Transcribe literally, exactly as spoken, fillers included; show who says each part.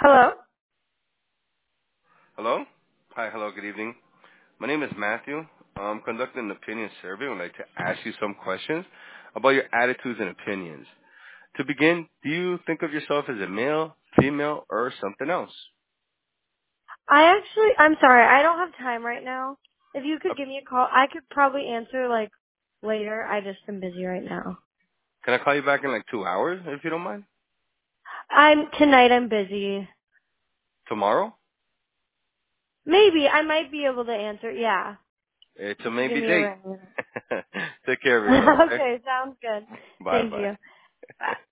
Speaker 1: Hello?
Speaker 2: Hello? Hi, hello, good evening. My name is Matthew. I'm conducting an opinion survey. I'd like to ask you some questions about your attitudes and opinions. To begin, do you think of yourself as a male, female, or something else?
Speaker 1: I actually, I'm sorry, I don't have time right now. If you
Speaker 2: Uh,
Speaker 1: could give me a call, I could probably answer like later. I just am busy right now.
Speaker 2: Can I call you back in like two hours, if you don't mind?
Speaker 1: I'm, tonight I'm busy.
Speaker 2: Tomorrow?
Speaker 1: Maybe, I might be able to answer, yeah.
Speaker 2: It's a
Speaker 1: You can give
Speaker 2: maybe
Speaker 1: me a
Speaker 2: date.
Speaker 1: ring.
Speaker 2: Take care of yourself, okay?
Speaker 1: Okay, sounds good. Thank
Speaker 2: Bye-bye.
Speaker 1: you. Bye.